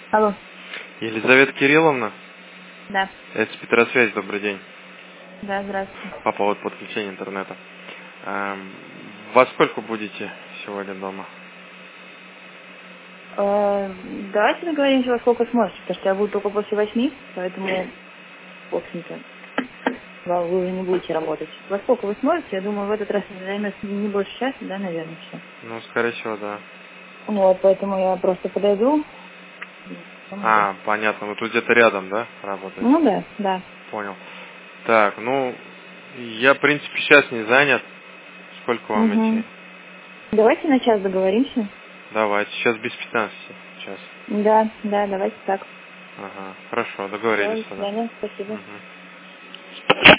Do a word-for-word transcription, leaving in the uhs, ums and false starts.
Алло. Елизавета Кирилловна? Да. Это Петросвязь, добрый день. Да, здравствуйте. По поводу подключения интернета. Эм, во сколько будете сегодня дома? Э, давайте договоримся, во сколько сможете, потому что я буду только после восьми, поэтому, в общем-то, да, вы уже не будете работать. Во сколько вы сможете? Я думаю, в этот раз займет не больше часа, да, наверное, все. Ну, скорее всего, да. Вот, поэтому я просто подойду. А, понятно. Вы тут где-то рядом, да, работаете? Ну да, да. Понял. Так, ну, я, в принципе, сейчас не занят. Сколько вам Угу. идти? Давайте на час договоримся. Давайте. Сейчас без пятнадцати. Сейчас. Да, да, давайте так. Ага. Хорошо, Все, договорились до тогда. свидания, спасибо. Угу.